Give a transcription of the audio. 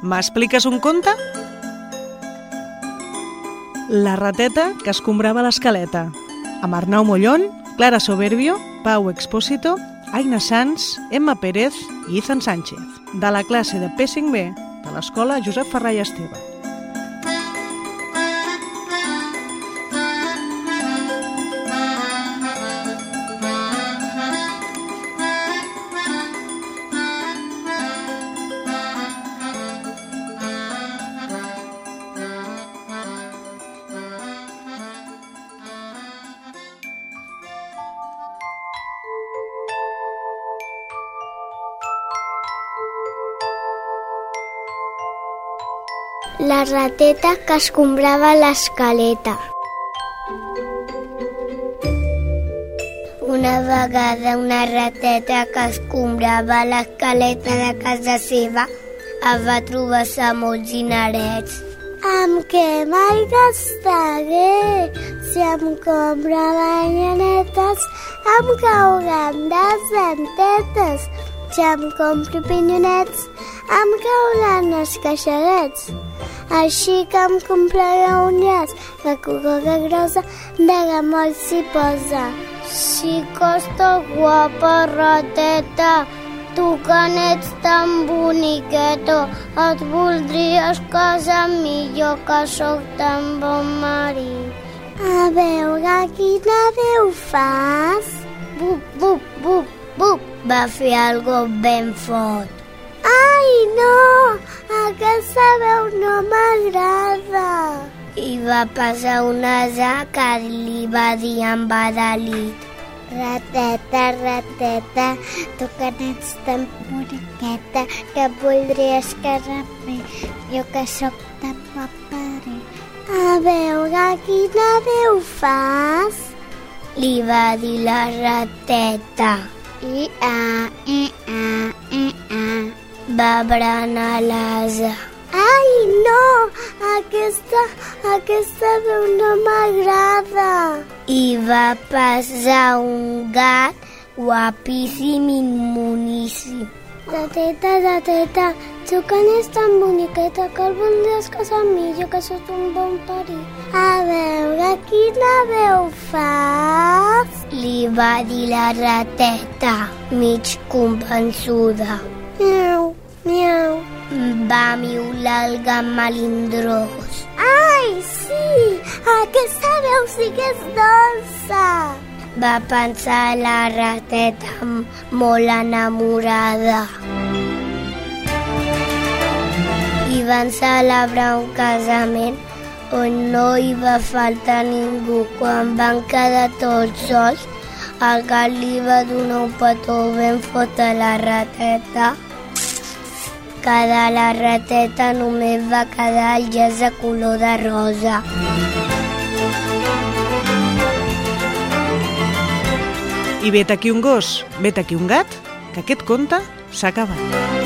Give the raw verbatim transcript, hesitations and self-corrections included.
M'expliques un conte? La rateta que escombrava l'escaleta, amb Arnau Mollón, Clara Soberbio, Pau Expósito, Aina Sanz, Emma Pérez i Ethan Sánchez, de la classe de P cinc B de l'escola Josep Ferrà i Esteve. La rateta que escombrava l'escaleta. Una vegada una rateta que escombrava l'escaleta de casa seva es va trobar-se molts dinerets. Amb què mai gastaré? Si em compro banyanetes, em cauran les dentetes. Si em compro pinyonets, em cauran els caixerets. Així que em compraré un llaç de corona grossa, de gamoll s'hi posa. Si costa guapa rateta, tu que n'ets tan boniqueta, et voldries casar millor que sóc tan bon marit. A veure quina veu fas? Bup, bup, bup, bup, va fer algo ben fort. Ai, no! Aquesta veu no m'agrada. I va passar un ase que li va dir amb adalit: rateta, rateta, tu que n'ets tan boniqueta, que voldries casar jo que sóc tan paperé. A veure quina veu fas? Li va dir la rateta. I a, i a, i a. Va berenar l'ase. Ai, no! Aquesta, aquesta veu no m'agrada. I va passar un gat guapíssim i moníssim. Rateta, rateta, tu que n'és tan boniqueta, que el voldries casar amb mi, jo que sóc un bon parit. A veure quina veu fas? Li va dir la rateta, mig convençuda. Miau, miau. Va miular el gat melindrós. Ai, sí! Aquesta veu sí que és dolça! Va pensar la rateta molt enamorada. I van celebrar un casament on no hi va faltar ningú. Quan van quedar tots sols, el gat li va donar un petó ben fort a la rateta, que de la rateta només va quedar el llaç de color de rosa. I vet aquí un gos, vet aquí un gat, que aquest conte s'ha acabat.